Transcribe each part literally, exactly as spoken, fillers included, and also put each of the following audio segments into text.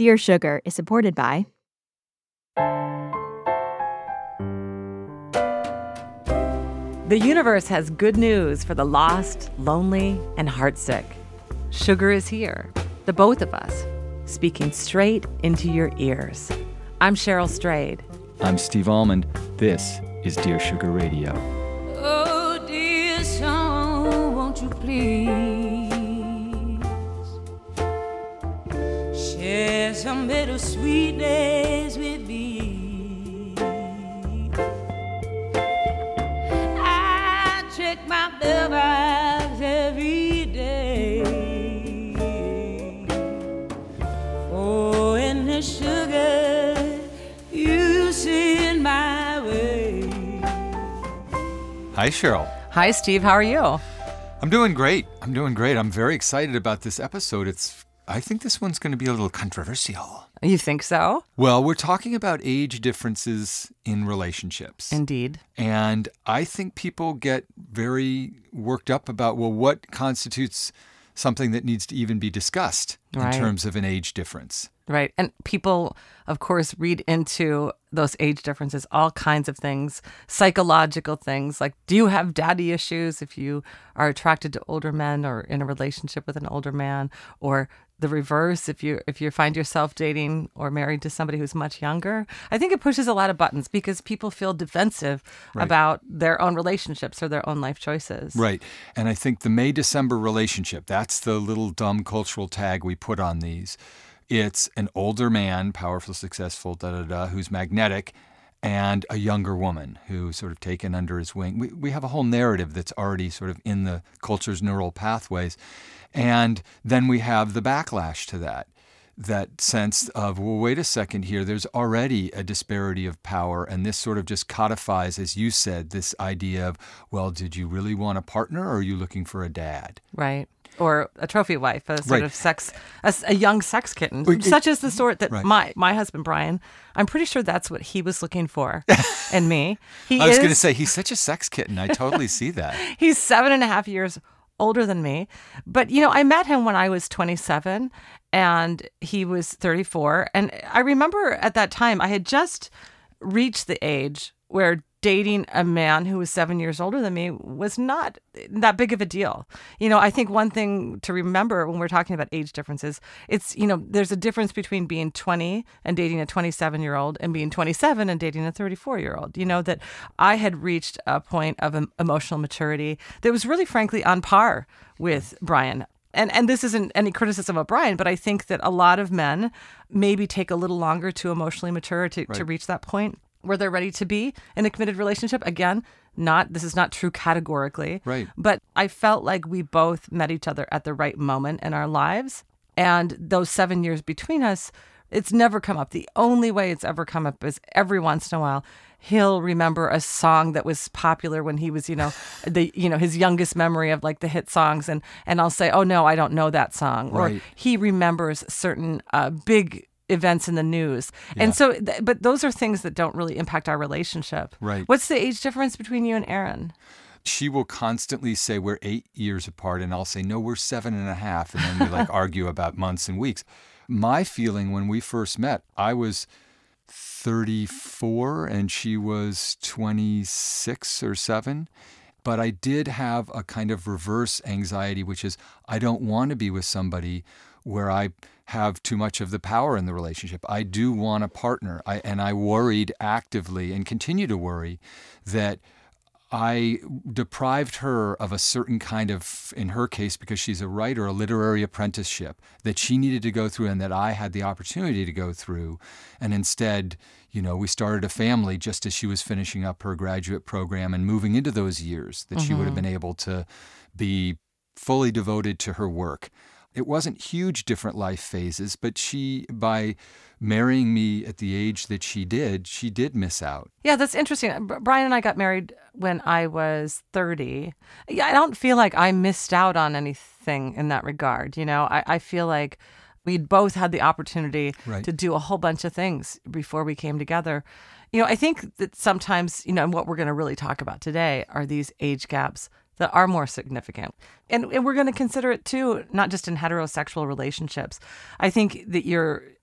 Dear Sugar is supported by The universe has good news for the lost, lonely, and heartsick. Sugar is here, the both of us, speaking straight into your ears. I'm Cheryl Strayed. I'm Steve Almond. This is Dear Sugar Radio. Oh, dear song, won't you please share some bittersweet days with me? I check my mailbox every day. Oh, and the sugar you send my way. Hi, Cheryl. Hi, Steve. How are you? I'm doing great. I'm doing great. I'm very excited about this episode. It's. I think this one's going to be a little controversial. You think so? Well, we're talking about age differences in relationships. Indeed. And I think people get very worked up about, well, what constitutes something that needs to even be discussed Right. in terms of an age difference. Right. And people, of course, read into those age differences all kinds of things, psychological things, like do you have daddy issues if you are attracted to older men or in a relationship with an older man, or the reverse if you if you find yourself dating or married to somebody who's much younger. I think it pushes a lot of buttons because people feel defensive Right. about their own relationships or their own life choices. Right. And I think the May-December relationship, that's the little dumb cultural tag we put on these. It's an older man, powerful, successful, da-da-da, who's magnetic, and a younger woman who's sort of taken under his wing. We, we have a whole narrative that's already sort of in the culture's neural pathways. And then we have the backlash to that, that sense of, well, wait a second here, there's already a disparity of power, and this sort of just codifies, as you said, this idea of, well, did you really want a partner, or are you looking for a dad? Right. Or a trophy wife, a sort Right. of sex, a, a young sex kitten, Well, it- such as the sort that Right. my my husband Brian, I'm pretty sure that's what he was looking for in me. He I was is, going to say, he's such a sex kitten. I totally see that. he's seven and a half years older than me, but you know, I met him when I was twenty-seven, and he was thirty-four, and I remember at that time I had just reached the age where dating a man who was seven years older than me was not that big of a deal. You know, I think one thing to remember when we're talking about age differences, it's, you know, there's a difference between being twenty and dating a twenty-seven-year-old and being twenty-seven and dating a thirty-four-year-old. You know, that I had reached a point of em- emotional maturity that was really, frankly, on par with Brian. And and this isn't any criticism of Brian, but I think that a lot of men maybe take a little longer to emotionally mature to, to Right. reach that point where they're ready to be in a committed relationship. Again, not this is not true categorically. Right. But I felt like we both met each other at the right moment in our lives. And those seven years between us, it's never come up. The only way it's ever come up is every once in a while he'll remember a song that was popular when he was, you know, the you know, his youngest memory of like the hit songs, and and I'll say, "Oh no, I don't know that song." Right. Or he remembers certain uh, big events in the news. Yeah. And so th- but those are things that don't really impact our relationship. Right. What's the age difference between you and Aaron? She will constantly say we're eight years apart, and I'll say, no, we're seven and a half. And then we like argue about months and weeks. My feeling when we first met, I was thirty-four and she was twenty-six or seven. But I did have a kind of reverse anxiety, which is I don't want to be with somebody where I have too much of the power in the relationship. I do want a partner. I, and I worried actively and continue to worry that I deprived her of a certain kind of, in her case, because she's a writer, a literary apprenticeship that she needed to go through and that I had the opportunity to go through. And instead, you know, we started a family just as she was finishing up her graduate program and moving into those years that she would have been able to be fully devoted to her work. It wasn't huge different life phases, but she, by marrying me at the age that she did, she did miss out. Yeah, that's interesting. B- Brian and I got married when I was thirty. Yeah, I don't feel like I missed out on anything in that regard. You know, I, I feel like we'd both had the opportunity Right. to do a whole bunch of things before we came together. You know, I think that sometimes, you know, and what we're going to really talk about today are these age gaps that are more significant. And, and we're going to consider it too, not just in heterosexual relationships. I think that you're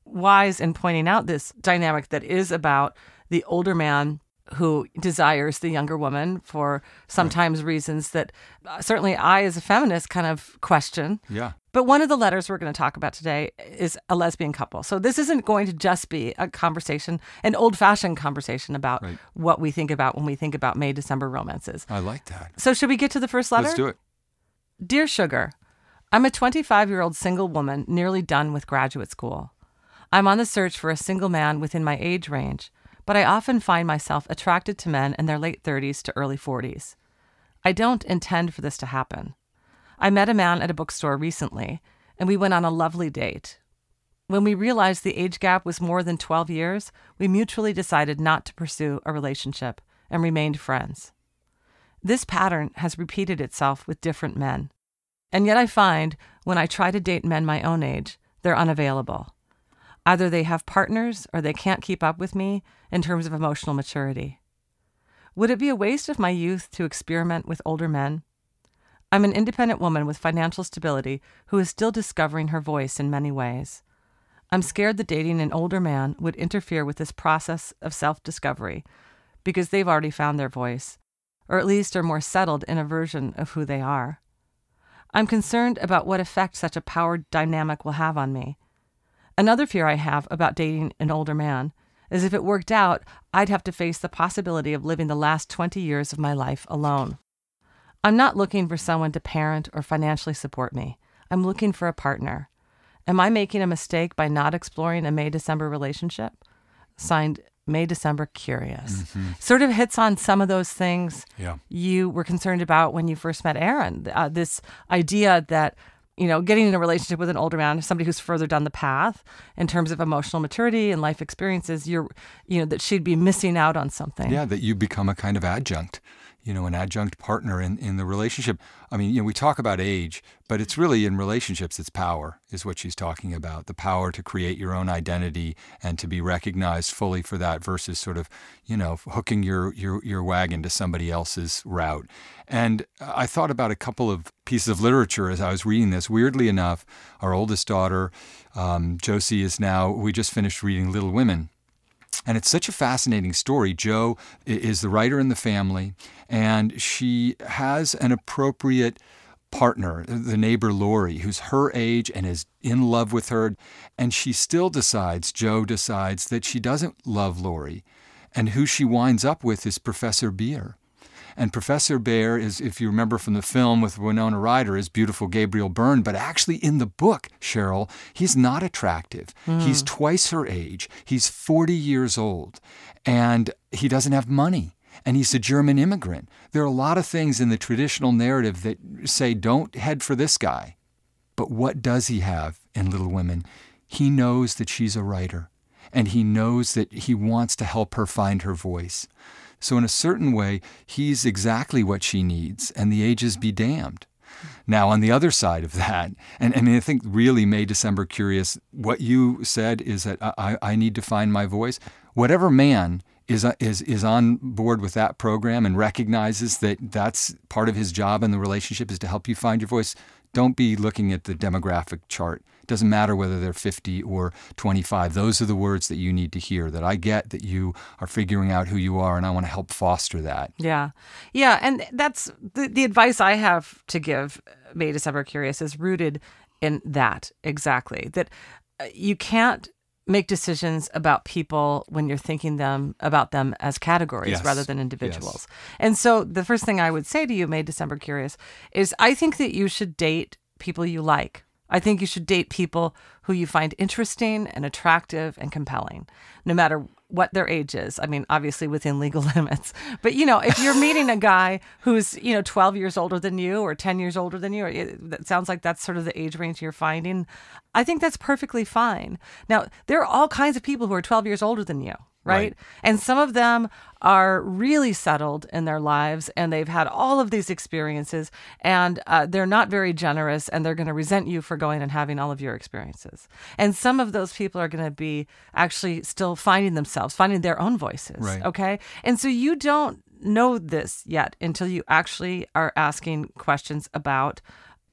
wise in pointing out this dynamic that is about the older man who desires the younger woman for sometimes right. reasons that uh, certainly I, as a feminist, kind of question. Yeah. But one of the letters we're going to talk about today is a lesbian couple. So this isn't going to just be a conversation, an old-fashioned conversation about right. what we think about when we think about May-December romances. I like that. So should we get to the first letter? Let's do it. Dear Sugar, I'm a twenty-five-year-old single woman nearly done with graduate school. I'm on the search for a single man within my age range, but I often find myself attracted to men in their late thirties to early forties. I don't intend for this to happen. I met a man at a bookstore recently, and we went on a lovely date. When we realized the age gap was more than twelve years, we mutually decided not to pursue a relationship and remained friends. This pattern has repeated itself with different men, and yet I find when I try to date men my own age, they're unavailable. Either they have partners or they can't keep up with me in terms of emotional maturity. Would it be a waste of my youth to experiment with older men? I'm an independent woman with financial stability who is still discovering her voice in many ways. I'm scared that dating an older man would interfere with this process of self-discovery because they've already found their voice, or at least are more settled in a version of who they are. I'm concerned about what effect such a power dynamic will have on me. Another fear I have about dating an older man is if it worked out, I'd have to face the possibility of living the last twenty years of my life alone. I'm not looking for someone to parent or financially support me. I'm looking for a partner. Am I making a mistake by not exploring a May-December relationship? Signed, May-December Curious. Mm-hmm. Sort of hits on some of those things yeah. you were concerned about when you first met Aaron. Uh, this idea that, you know, getting in a relationship with an older man, somebody who's further down the path in terms of emotional maturity and life experiences, you're, you know, that she'd be missing out on something. Yeah, that you become a kind of adjunct. You know, an adjunct partner in, in the relationship. I mean, you know, we talk about age, but it's really in relationships, it's power is what she's talking about. The power to create your own identity and to be recognized fully for that versus sort of, you know, hooking your, your, your wagon to somebody else's route. And I thought about a couple of pieces of literature as I was reading this. Weirdly enough, our oldest daughter, um, Josie, is now, we just finished reading Little Women. And it's such a fascinating story. Jo is the writer in the family, and she has an appropriate partner, the neighbor Lori, who's her age and is in love with her. And she still decides, Jo decides, that she doesn't love Lori. And who she winds up with is Professor Beer. And Professor Bear is, if you remember from the film with Winona Ryder, is beautiful Gabriel Byrne. But actually in the book, Cheryl, he's not attractive. Mm. He's twice her age. He's forty years old. And he doesn't have money. And he's a German immigrant. There are a lot of things in the traditional narrative that say, don't head for this guy. But what does he have in Little Women? He knows that she's a writer. And he knows that he wants to help her find her voice. So in a certain way, he's exactly what she needs, and the ages be damned. Now, on the other side of that, and, and I think really May-December Curious, what you said is that I, I need to find my voice. Whatever man is, is, is on board with that program and recognizes that that's part of his job in the relationship is to help you find your voice, don't be looking at the demographic chart. It doesn't matter whether they're fifty or twenty-five. Those are the words that you need to hear, that I get that you are figuring out who you are, and I want to help foster that. Yeah. Yeah, and that's the, the advice I have to give May-December Curious is rooted in that, exactly. That you can't make decisions about people when you're thinking them about them as categories yes. rather than individuals. Yes. And so the first thing I would say to you, May-December Curious, is I think that you should date people you like. I think you should date people who you find interesting and attractive and compelling, no matter what their age is. I mean, obviously within legal limits. But, you know, if you're meeting a guy who's, you know, twelve years older than you or ten years older than you, or it, that sounds like that's sort of the age range you're finding, I think that's perfectly fine. Now, there are all kinds of people who are twelve years older than you. Right? right? And some of them are really settled in their lives and they've had all of these experiences and uh, they're not very generous and they're going to resent you for going and having all of your experiences. And some of those people are going to be actually still finding themselves, finding their own voices. Right. Okay. And so you don't know this yet until you actually are asking questions about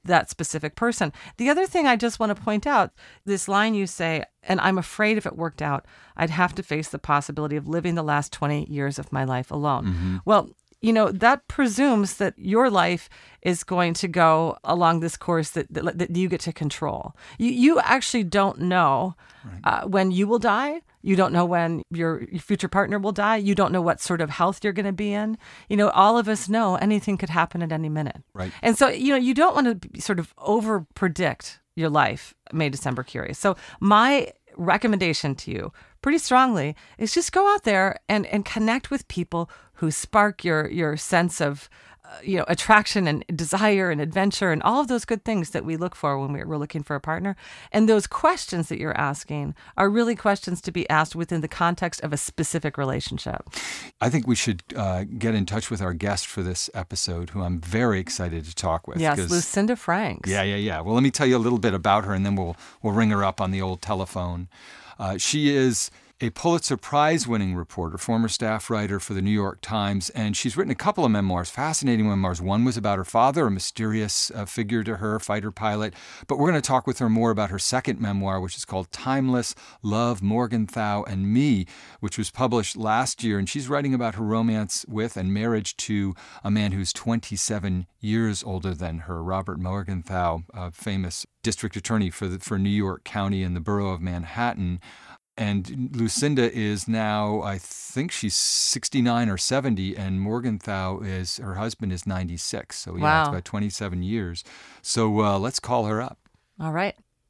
that specific person. The other thing I just want to point out, this line you say, and I'm afraid if it worked out, I'd have to face the possibility of living the last twenty years of my life alone. Mm-hmm. Well, you know, that presumes that your life is going to go along this course that, that, that you get to control. You, you actually don't know Right. uh, when you will die. You don't know when your, your future partner will die. You don't know what sort of health you're going to be in. You know, all of us know anything could happen at any minute. Right. And so, you know, you don't want to be, sort of over predict your life, May, December curious. So my recommendation to you pretty strongly is just go out there and, and connect with people who spark your, your sense of, uh, you know, attraction and desire and adventure and all of those good things that we look for when we're, we're looking for a partner. And those questions that you're asking are really questions to be asked within the context of a specific relationship. I think we should uh, get in touch with our guest for this episode, who I'm very excited to talk with. Yes, 'cause- Lucinda Franks. Yeah, yeah, yeah. Well, let me tell you a little bit about her, and then we'll we'll ring her up on the old telephone. Uh, she is a Pulitzer Prize-winning reporter, former staff writer for the New York Times, and she's written a couple of memoirs, fascinating memoirs. One was about her father, a mysterious uh, figure to her, fighter pilot. But we're going to talk with her more about her second memoir, which is called Timeless: Love, Morgenthau, and Me, which was published last year. And she's writing about her romance with and marriage to a man who's twenty-seven years older than her, Robert Morgenthau, a famous district attorney for the, for New York County and the borough of Manhattan. And Lucinda is now, I think she's sixty-nine or seventy, and Morgenthau is, her husband is ninety-six. So yeah, Wow. it's about twenty-seven years. So uh, let's call her up. All right.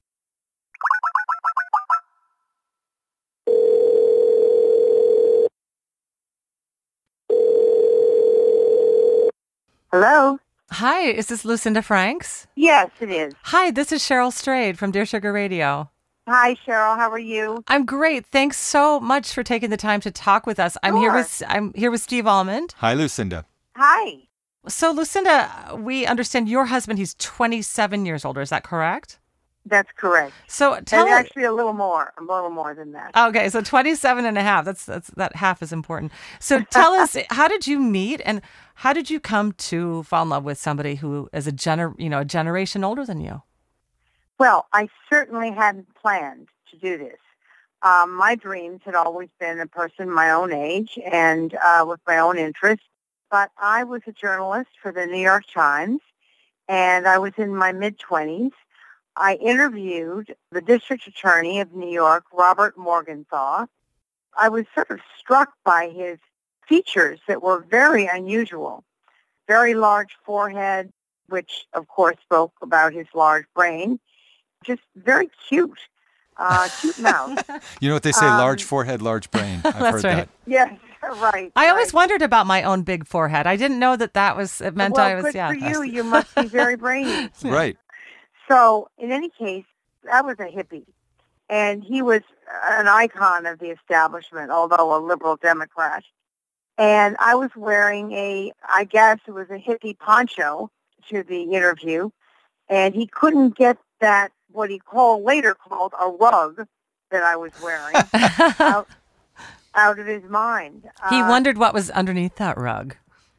Hello? Hi, is this Lucinda Franks? Yes, it is. Hi, this is Cheryl Strayed from Dear Sugar Radio. Hi, Cheryl. How are you? I'm great. Thanks so much for taking the time to talk with us. I'm here Sure. with I'm here with Steve Almond. Hi, Lucinda. Hi. So, Lucinda, we understand your husband, he's twenty-seven years older. Is that correct? That's correct. So tell and us. actually a little more, a little more than that. Okay, so twenty-seven and a half. That's that's that half is important. So tell us, how did you meet, and how did you come to fall in love with somebody who is a gener you know a generation older than you? Well, I certainly hadn't planned to do this. Um, my dreams had always been a person my own age and uh, with my own interests. But I was a journalist for the New York Times, and I was in my mid-twenties. I interviewed the district attorney of New York, Robert Morgenthau. I was sort of struck by his features that were very unusual. Very large forehead, which of course spoke about his large brain. Just very cute, uh, cute mouth. You know what they say, Um, large forehead, large brain. I've That's heard right. that. Yes, right. I always right. wondered about my own big forehead. I didn't know that that was it meant well, I was good yeah. for you. You must be very brainy. Right. So, in any case, I was a hippie, and he was an icon of the establishment, although a liberal Democrat. And I was wearing a, I guess it was a hippie poncho to the interview, and he couldn't get that, what he called, later called a rug that I was wearing out, out of his mind. He Uh, wondered what was underneath that rug.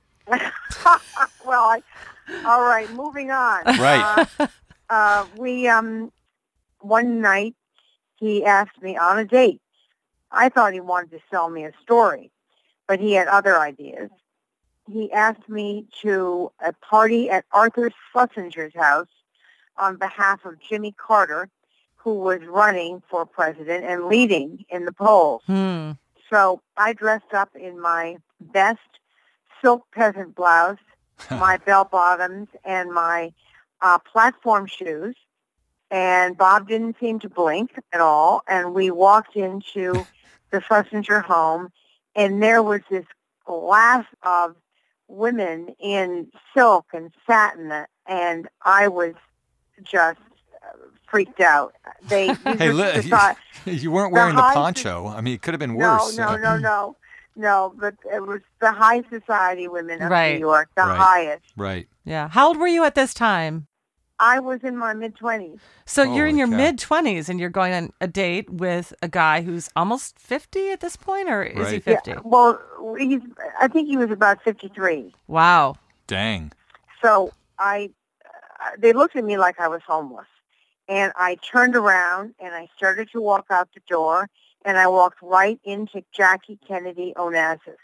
well, I, all right, moving on. Right. Uh, uh, we, um, one night, he asked me on a date. I thought he wanted to sell me a story, but he had other ideas. He asked me to a party at Arthur Schlesinger's house on behalf of Jimmy Carter, who was running for president and leading in the polls. Hmm. So I dressed up in my best silk peasant blouse, my bell bottoms, and my uh, platform shoes. And Bob didn't seem to blink at all. And we walked into the Schlesinger home, and there was this glass of women in silk and satin, and I was just uh, freaked out. They, these Hey, were li- the you, you weren't the wearing the high- poncho. I mean, it could have been no, worse. no, no, no, no. But it was the high society women of Right. New York, the Right. highest. Right. Yeah. How old were you at this time? I was in my mid-twenties. So you're in Holy your cow. mid twenties and you're going on a date with a guy who's almost fifty at this point, or is he Right. fifty? Yeah, well, he's, I think he was about fifty-three. Wow. Dang. So I uh, they looked at me like I was homeless. And I turned around and I started to walk out the door, and I walked right into Jackie Kennedy Onassis.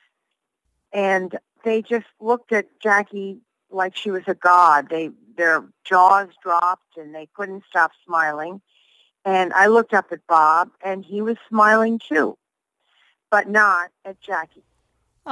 And they just looked at Jackie like she was a god. They Their jaws dropped and they couldn't stop smiling. And I looked up at Bob, and he was smiling too, but not at Jackie. Aww.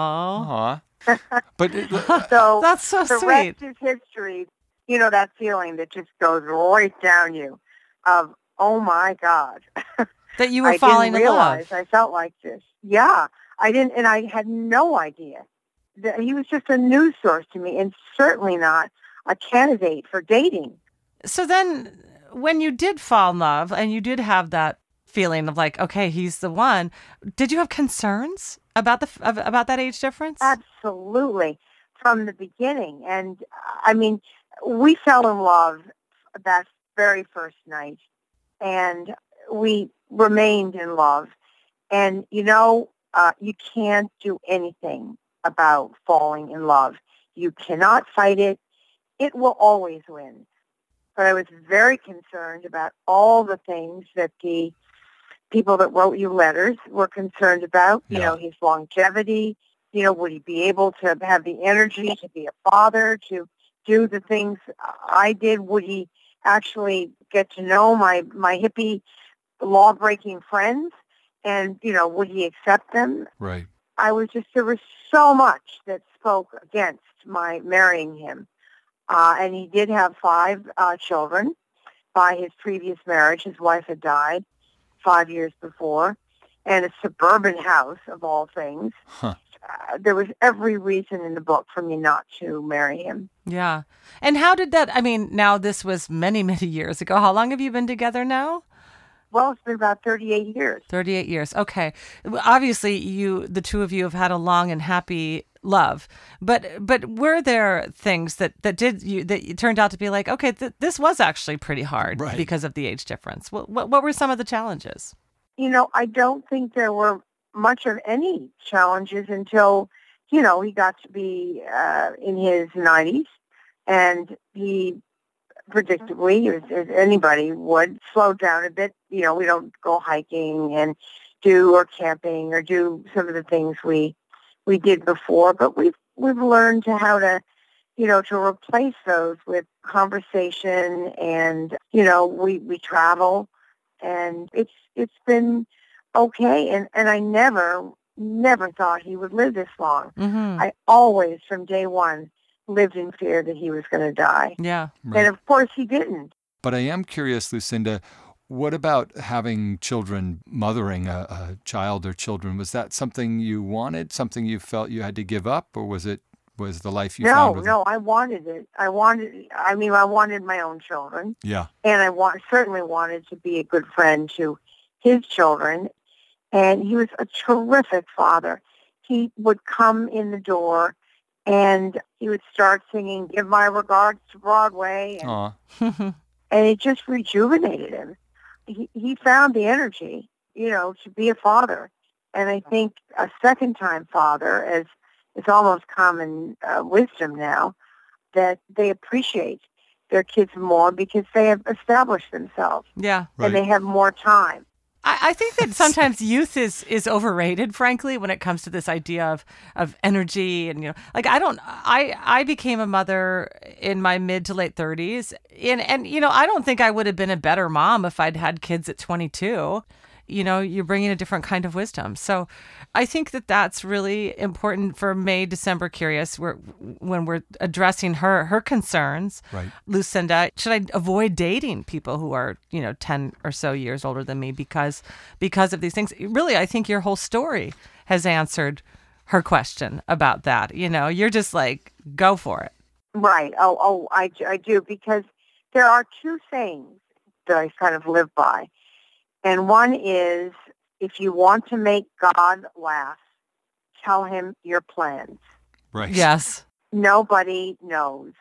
Aw. But it- So That's so the sweet. rest is history. You know, that feeling that just goes right down you of, oh my God. That you were I falling didn't in realize love. I felt like this. Yeah, I didn't, and I had no idea. That he was just a news source to me, and certainly not a candidate for dating. So then when you did fall in love and you did have that feeling of like, okay, he's the one, did you have concerns about the of- about that age difference? Absolutely, from the beginning. And I mean, we fell in love that very first night, and we remained in love. And you know, uh, you can't do anything about falling in love. You cannot fight it. It will always win. But I was very concerned about all the things that the people that wrote you letters were concerned about. You Yeah. know, his longevity. You know, would he be able to have the energy to be a father, to do the things I did? Would he actually get to know my, my hippie law-breaking friends? And, you know, would he accept them? right. I was just, there was so much that spoke against my marrying him. Uh, and he did have five uh, children by his previous marriage. His wife had died five years before, and a suburban house of all things. Huh. Uh, there was every reason in the book for me not to marry him. Yeah. And how did that, I mean, now this was many, many years ago. How long have you been together now? Well, it's been about thirty-eight years. thirty-eight years. Okay. Obviously, you, the two of you have had a long and happy love, but, but were there things that, that did you, that you turned out to be like, okay, th- this was actually pretty hard Right. because of the age difference. What, what, what were some of the challenges? You know, I don't think there were much of any challenges until, you know, he got to be uh, in his nineties, and he predictably, as, as anybody would, slow down a bit. You know, we don't go hiking and do or camping or do some of the things we we did before, but we've we've learned to how to, you know, to replace those with conversation, and you know, we we travel, and it's it's been okay. And and I never never thought he would live this long. Mm-hmm. I always, from day one, lived in fear that he was going to die. Yeah. Right. And of course he didn't. But I am curious, Lucinda, what about having children, mothering a, a child or children? Was that something you wanted, something you felt you had to give up, or was it was the life you No, found with no, I wanted it. I wanted, I mean, I wanted my own children. Yeah. And I wa- certainly wanted to be a good friend to his children. And he was a terrific father. He would come in the door and he would start singing "Give My Regards to Broadway," and, Aw. and it just rejuvenated him. He, he found the energy, you know, to be a father. And I think a second-time father, as it's almost common uh, wisdom now, that they appreciate their kids more because they have established themselves Yeah. and they have more time. I, I think that sometimes youth is is overrated, frankly, when it comes to this idea of, of energy and, you know, like I don't, I, I became a mother in my mid to late thirties, and, and, you know, I don't think I would have been a better mom if I'd had kids at twenty-two. You know, you're bringing a different kind of wisdom. So I think that that's really important for May December Curious, where, when we're addressing her, her concerns. Right. Lucinda, should I avoid dating people who are, you know, ten or so years older than me because because of these things? Really, I think your whole story has answered her question about that. You know, you're just like, go for it. Right. Oh, oh, I, I do, because there are two things that I kind of live by. And one is, if you want to make God laugh, tell him your plans. Right. Yes. Nobody knows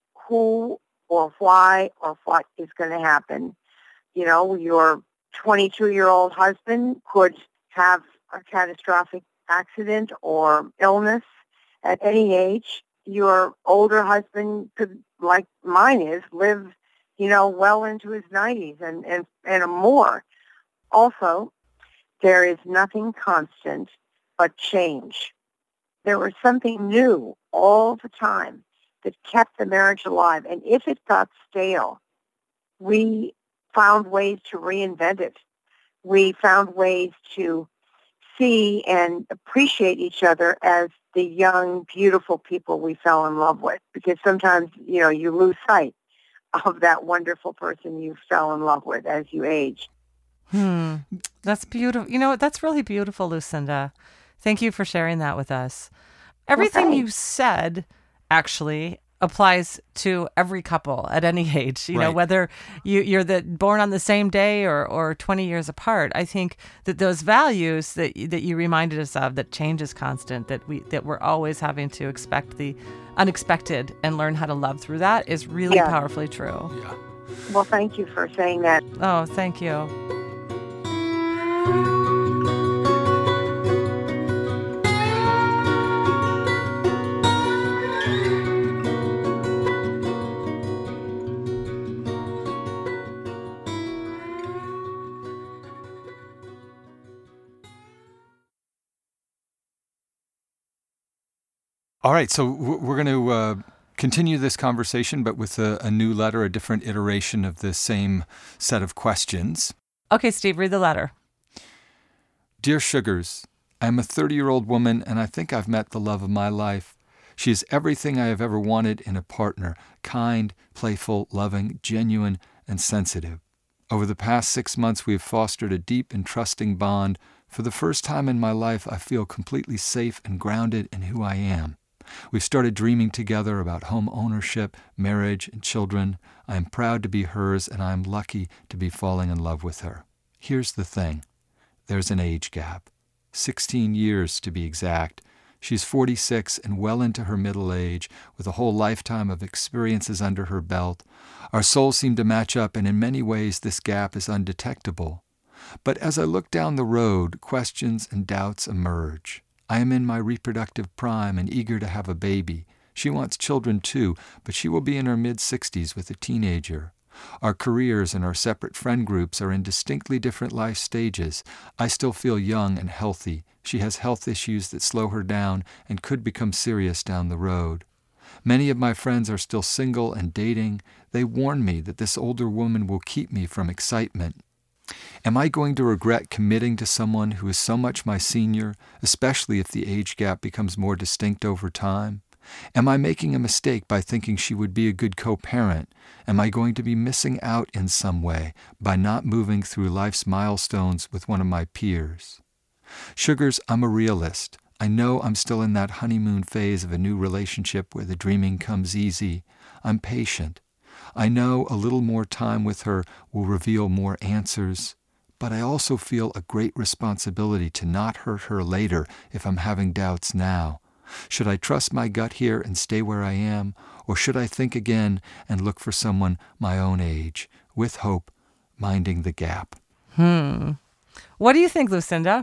who or why or what is going to happen. You know, your twenty-two-year-old husband could have a catastrophic accident or illness at any age. your older husband could, like mine is, live, you know, well into his nineties and, and, and more. Also, there is nothing constant but change. There was something new all the time that kept the marriage alive. And if it got stale, we found ways to reinvent it. We found ways to see and appreciate each other as the young, beautiful people we fell in love with. Because sometimes, you know, you lose sight of that wonderful person you fell in love with as you age. Hmm. That's beautiful. You know, that's really beautiful, Lucinda. Thank you for sharing that with us. Everything Well, you thanks. said actually applies to every couple at any age, you know, Right. whether you, you're the, born on the same day or, or twenty years apart. I think that those values that that you reminded us of, that change is constant, that we that we're always having to expect the unexpected and learn how to love through that, is really Yeah. powerfully true. Yeah. Well, thank you for saying that. Oh, thank you. All right, so w- we're going to uh, continue this conversation, but with a, a new letter, a different iteration of the same set of questions. Okay, Steve, read the letter. Dear Sugars, I am a thirty-year-old woman, and I think I've met the love of my life. She is everything I have ever wanted in a partner: kind, playful, loving, genuine, and sensitive. Over the past six months, we have fostered a deep and trusting bond. For the first time in my life, I feel completely safe and grounded in who I am. We've started dreaming together about home ownership, marriage, and children. I am proud to be hers, and I am lucky to be falling in love with her. Here's the thing. There's an age gap. sixteen years to be exact. She's forty-six and well into her middle age, with a whole lifetime of experiences under her belt. Our souls seem to match up, and in many ways this gap is undetectable. But as I look down the road, questions and doubts emerge. I am in my reproductive prime and eager to have a baby. She wants children too, but she will be in her mid-sixties with a teenager. Our careers and our separate friend groups are in distinctly different life stages. I still feel young and healthy. She has health issues that slow her down and could become serious down the road. Many of my friends are still single and dating. They warn me that this older woman will keep me from excitement. Am I going to regret committing to someone who is so much my senior, especially if the age gap becomes more distinct over time? Am I making a mistake by thinking she would be a good co-parent? Am I going to be missing out in some way by not moving through life's milestones with one of my peers? Sugars, I'm a realist. I know I'm still in that honeymoon phase of a new relationship where the dreaming comes easy. I'm patient. I know a little more time with her will reveal more answers, but I also feel a great responsibility to not hurt her later if I'm having doubts now. Should I trust my gut here and stay where I am, or should I think again and look for someone my own age, with hope, minding the gap? Hmm. What do you think, Lucinda?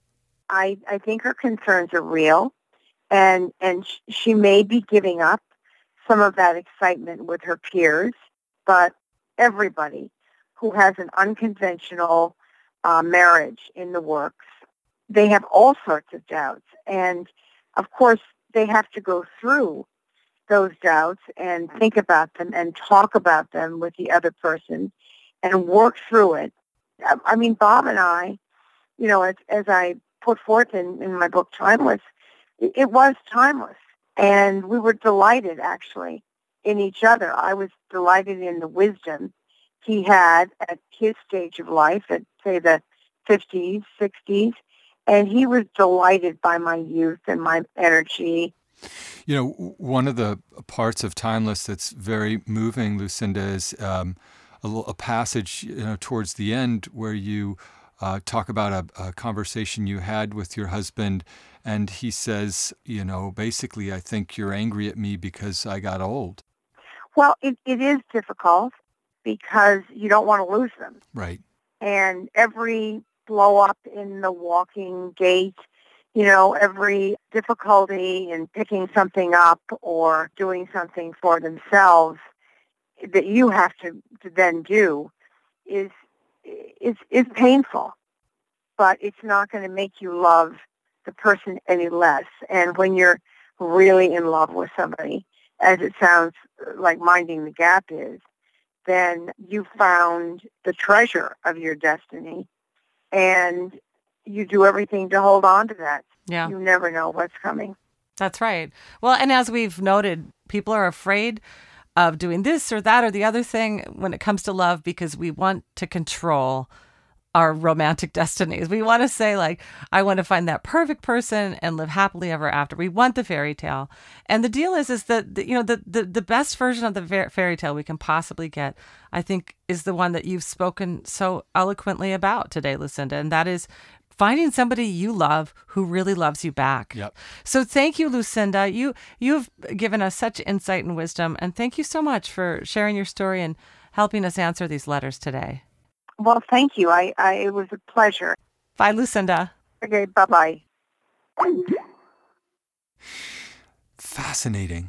I, I think her concerns are real, and and sh- she may be giving up some of that excitement with her peers, but everybody who has an unconventional uh, marriage in the works, they have all sorts of doubts. And, of course, they have to go through those doubts and think about them and talk about them with the other person and work through it. I, I mean, Bob and I, you know, as, as I put forth in, in my book, Timeless, it, it was timeless. And we were delighted, actually, in each other. I was delighted in the wisdom he had at his stage of life, at, say, the fifties, sixties. And he was delighted by my youth and my energy. You know, one of the parts of Timeless that's very moving, Lucinda, is um, a, little, a passage, you know, towards the end where you uh, talk about a, a conversation you had with your husband, and he says, you know, basically, I think you're angry at me because I got old. Well, it, it is difficult because you don't want to lose them. Right. And every blow up in the walking gait you know, every difficulty in picking something up or doing something for themselves that you have to, to then do is, is, is painful. But it's not going to make you love the person any less. And when you're really in love with somebody, as it sounds like Minding the Gap is, then you found the treasure of your destiny, and you do everything to hold on to that. Yeah. You never know what's coming. That's right. Well, and as we've noted, people are afraid of doing this or that or the other thing when it comes to love because we want to control our romantic destinies. We want to say, like, I want to find that perfect person and live happily ever after. We want the fairy tale. And the deal is, is that, you know, the, the, the best version of the fairy tale we can possibly get, I think, is the one that you've spoken so eloquently about today, Lucinda. And that is finding somebody you love who really loves you back. Yep. So thank you, Lucinda. You, you've given us such insight and wisdom. And thank you so much for sharing your story and helping us answer these letters today. Well, thank you. I, I it was a pleasure. Bye, Lucinda. Okay, bye-bye. Fascinating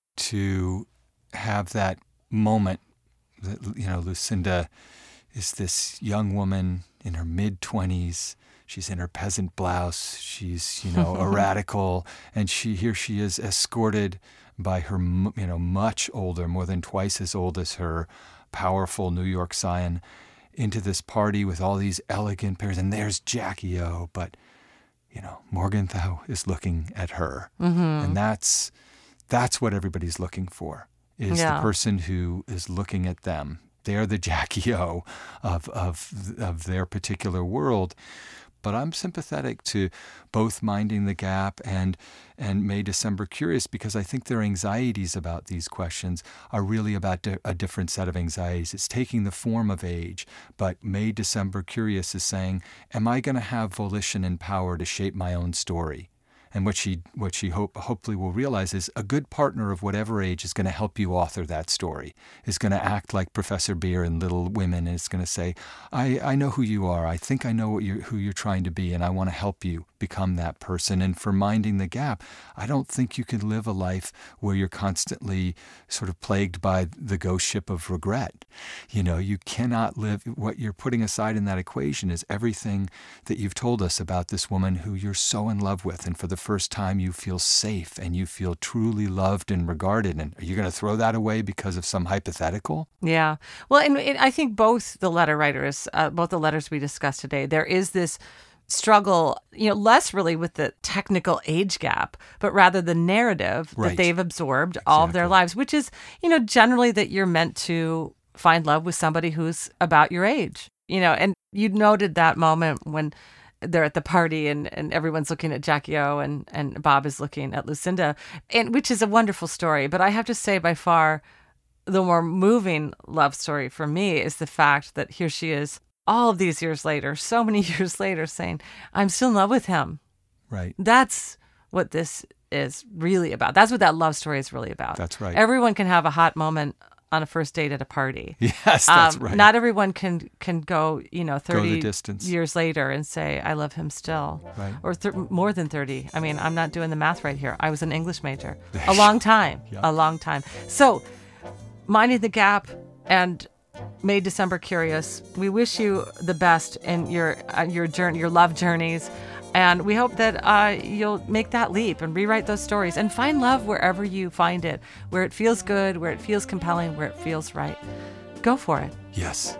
to have that moment that, you know, Lucinda is this young woman in her mid-twenties. She's in her peasant blouse. She's, you know, a radical. And she here she is escorted by her, you know, much older, more than twice as old as her, powerful New York scion, into this party with all these elegant pairs. And there's Jackie O, but, you know, Morgenthau is looking at her. Mm-hmm. And that's that's what everybody's looking for, is Yeah. the person who is looking at them. They're the Jackie O of, of, of their particular world. But I'm sympathetic to both Minding the Gap and and May December Curious, because I think their anxieties about these questions are really about di- a different set of anxieties. It's taking the form of age, but May December Curious is saying, am I going to have volition and power to shape my own story? And what she what she hope hopefully will realize is a good partner of whatever age is going to help you author that story, is going to act like Professor Beer in Little Women, and it's going to say, I, I know who you are. I think I know what you're, who you're trying to be, and I want to help you become that person. And for Minding the Gap, I don't think you can live a life where you're constantly sort of plagued by the ghost ship of regret. You know, you cannot live, what you're putting aside in that equation is everything that you've told us about this woman who you're so in love with, and for the first time you feel safe and you feel truly loved and regarded. And are you going to throw that away because of some hypothetical? Yeah. Well, and it, I think both the letter writers, uh, both the letters we discussed today, there is this struggle, you know, less really with the technical age gap, but rather the narrative Right. that they've absorbed all of their Exactly. lives, which is, you know, generally that you're meant to find love with somebody who's about your age, you know, and you noted that moment when they're at the party and, and everyone's looking at Jackie O and, and Bob is looking at Lucinda, and which is a wonderful story. But I have to say, by far, the more moving love story for me is the fact that here she is all of these years later, so many years later, saying, I'm still in love with him. Right. That's what this is really about. That's what that love story is really about. That's right. Everyone can have a hot moment on a first date at a party. Yes, that's Um, right. Not everyone can can go, you know, thirty distance. years later and say, I love him still. Right. Or th- more than thirty. I mean, I'm not doing the math right here. I was an English major. A long time. Yeah. A long time. So, Minding the Gap and May December Curious, we wish you the best in your uh, your journey, your love journeys. And we hope that uh, you'll make that leap and rewrite those stories and find love wherever you find it, where it feels good, where it feels compelling, where it feels right. Go for it. Yes.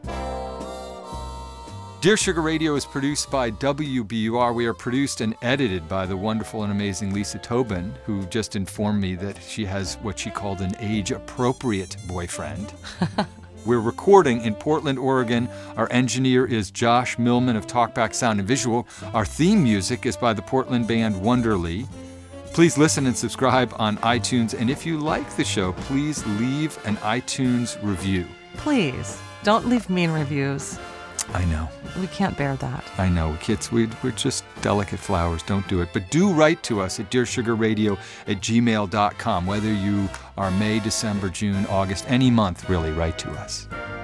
Dear Sugar Radio is produced by W B U R. We are produced and edited by the wonderful and amazing Lisa Tobin, who just informed me that she has what she called an age-appropriate boyfriend. We're recording in Portland, Oregon. Our engineer is Josh Millman of Talkback Sound and Visual. Our theme music is by the Portland band Wonderly. Please listen and subscribe on iTunes. And if you like the show, please leave an iTunes review. Please, don't leave mean reviews. I know. We can't bear that. I know, kids, we, we're just delicate flowers. Don't do it. But do write to us at dear sugar radio at gmail dot com. Whether you are May, December, June, August, any month, really, write to us.